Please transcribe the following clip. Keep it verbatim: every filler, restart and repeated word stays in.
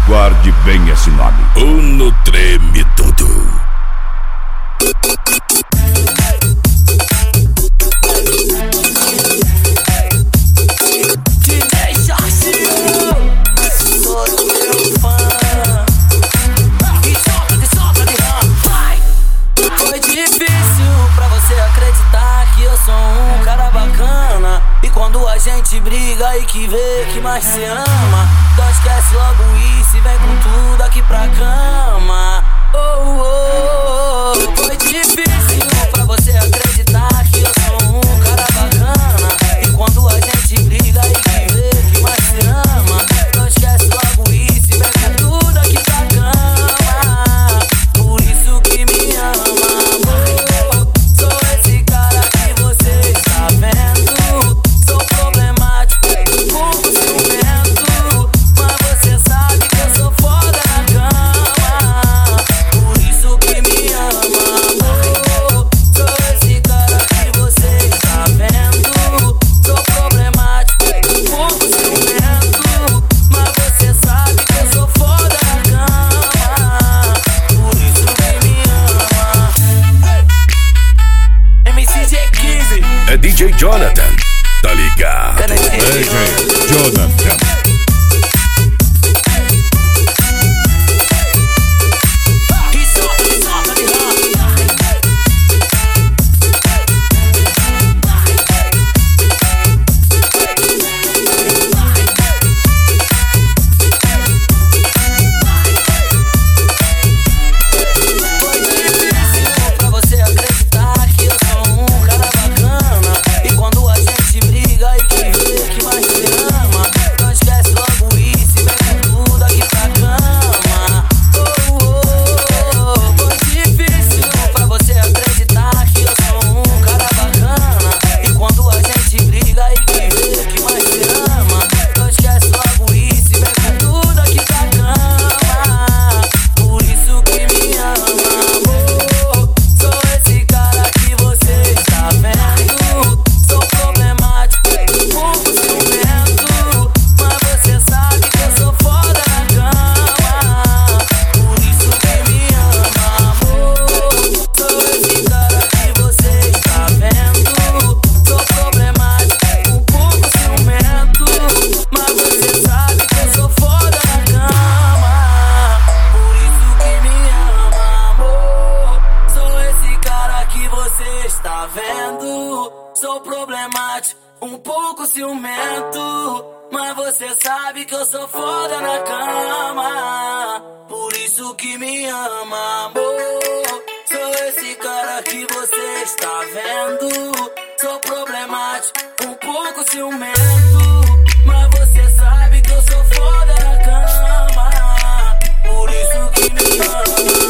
Guarde bem esse nome. Uno treme tudo. D J Jorge, sou teu fã. E solta, e solta de rã, vai. Foi difícil pra você acreditar que eu sou um cara bacana. E quando a gente briga e que vê que mais se ama, então esquece logo isso e vem com tudo aqui pra cama. Oh, oh, oh. Foi difícil pra você acreditar que eu sou um cara bacana. E quando a gente briga e que vê que mais se ama, então esquece logo isso e vem com tudo aqui pra cama. Por isso que me ama, amor. Sou esse cara que você está vendo. Sou problemático, um pouco ciumento, mas você sabe que eu sou foda na cama. Por isso que me ama, amor. Sou esse cara que você está vendo. Sou problemático, um pouco ciumento, mas você sabe que eu sou foda na cama. Por isso que me ama. M C G quinze É D J Jonathan, tá ligado? D J Jonathan. e solta, e solta de rã. Foi difícil pra você acreditar que eu sou um cara bacana. E quando a gente briga e que vê que mais se ama, não esquece logo isso e vem com tudo aqui pra cama. Oh, oh, oh. Foi difícil pra você acreditar que eu sou um cara bacana. E quando a gente briga e que vê que mais se ama, não esquece logo isso e vem com tudo aqui pra cama. Por isso que me ama, amor. Sou esse cara que você está vendo. Sou problemático, um pouco ciumento, mas você sabe que eu sou foda na cama. Por isso que me ama, amor. Sou esse cara que você está vendo. Sou problemático, um pouco ciumento, mas você sabe que eu sou foda na cama. Por isso que me ama, amor. Sou esse cara que você está vendo. Sou problemático, um pouco ciumento, mas você sabe que eu sou foda na cama. Por isso que me ama, amor. Sou esse cara que você está vendo. Sou problemático, um pouco ciumento, mas você sabe que eu sou foda na cama. Por isso que me ama.